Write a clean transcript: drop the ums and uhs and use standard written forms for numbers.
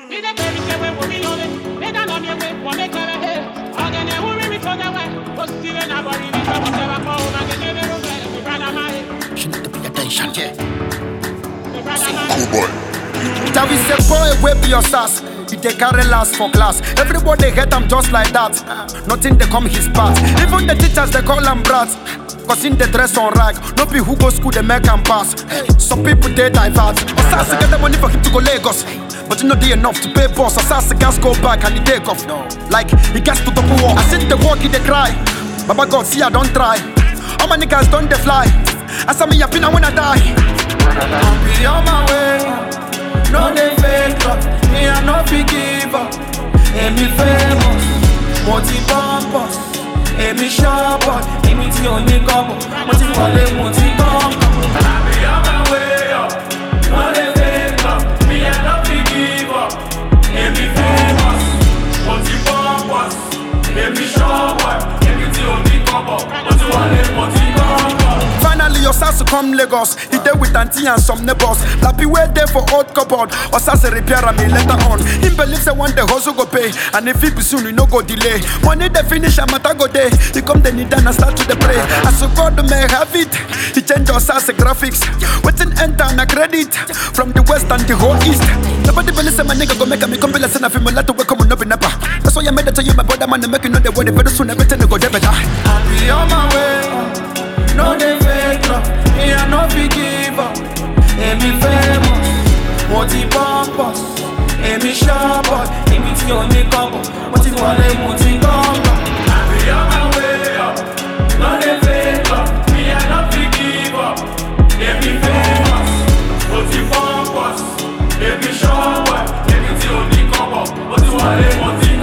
She need to pay attention, yeah. Cool boy. That is a boy way be your sass. He take carry last for class. Everybody hate him just like that. Nothing they come his path. Even the teachers they call him brats. Cause in the dress on rag. No be who go school they make him pass. Some people they divert. Osas get the money for him to go Lagos. But you know they enough to pay boss. Osas can't go back and he take off. Like he gets to double walk. I see the walk he they cry. Baba God see I don't try. All my niggas don't they fly. I saw me happy now when I die. I'll be on my way. No they fake love, me I no big give up. And me famous, multi-bumpers. And me sharp boy, give me the only couple. Multi-bumper. I'll be on my way up. No they fake love, me I no big give up. And me famous, multi-bumpers. And me sharp boy, give me the only couple. Multi-bumper. Finally, your sass come Lagos. He there with auntie and some neighbors. Lappy wait there for old cupboard. Or sass repair me later on. Him believes that one day hustle go pay. And if it be soon, we no go delay. Money they finish and matter go day. He come the need and start to the pray. As so God may have it. He change your sass graphics. Waiting enter na credit. From the west and the whole east. Nobody believe say my nigga go make me come be listen of him. Let to wake up on up in never. That's why I made it to you, my brother man. Make you know the word. Very soon everything go there better. I'll be on my way. No they fake love, me I no big give up. And me famous, multi-bumpers. And me sharp boy, give me the only couple. Multi-bumper. I'll be on my way up. No they fake love, me I no big give up. And me famous, multi-bumpers. And me sharp boy, give me the only couple. Multi-bumper.